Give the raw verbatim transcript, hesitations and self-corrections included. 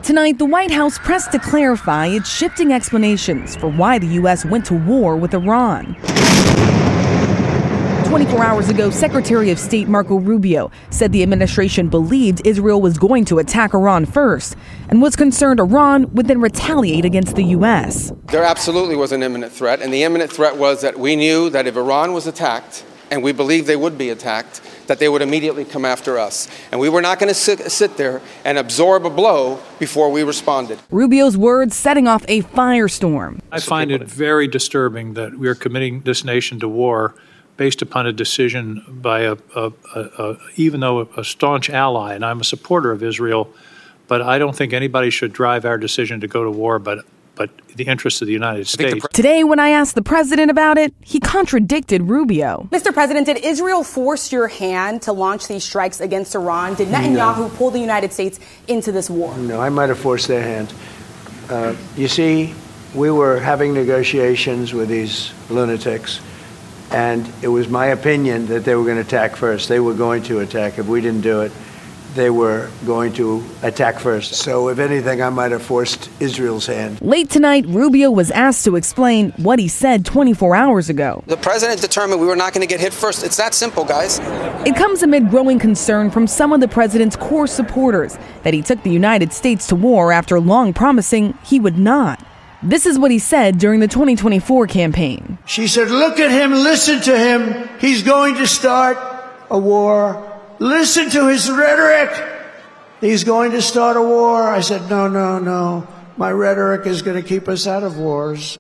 Tonight, the White House pressed to clarify its shifting explanations for why the U S went to war with Iran. twenty-four hours ago, Secretary of State Marco Rubio said the administration believed Israel was going to attack Iran first and was concerned Iran would then retaliate against the U S. There absolutely was an imminent threat, and the imminent threat was that we knew that if Iran was attacked, and we believed they would be attacked, that they would immediately come after us. And we were not going to sit, sit there and absorb a blow before we responded. Rubio's words setting off a firestorm. I find it very disturbing that we are committing this nation to war based upon a decision by a, a, a, a even though a staunch ally, and I'm a supporter of Israel, but I don't think anybody should drive our decision to go to war, but but the interests of the United States. Today, when I asked the president about it, he contradicted Rubio. Mister President, did Israel force your hand to launch these strikes against Iran? Did Netanyahu no. pull the United States into this war? No, I might have forced their hand. Uh, you see, we were having negotiations with these lunatics, and it was my opinion that they were going to attack first. They were going to attack. If we didn't do it, they were going to attack first. So if anything, I might have forced Israel's hand. Late tonight, Rubio was asked to explain what he said twenty-four hours ago. The president determined we were not going to get hit first. It's that simple, guys. It comes amid growing concern from some of the president's core supporters that he took the United States to war after long promising he would not. This is what he said during the twenty twenty-four campaign. She said, look at him, listen to him. He's going to start a war. Listen to his rhetoric. He's going to start a war. I said, no, no, no. My rhetoric is going to keep us out of wars.